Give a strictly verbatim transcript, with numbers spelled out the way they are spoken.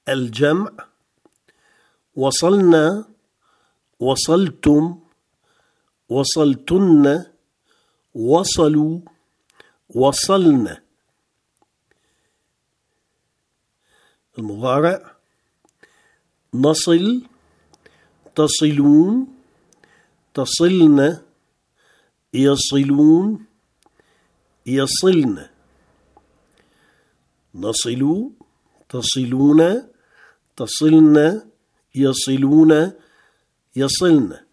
الجمع. وصلنا، وصلتم، وصلتن، وصلوا، وصلنا. المضارع: نصل، تصلون، تصلن، يصلون، يصلن. نصل، تصلون، تصلن، يصلون، يصلن.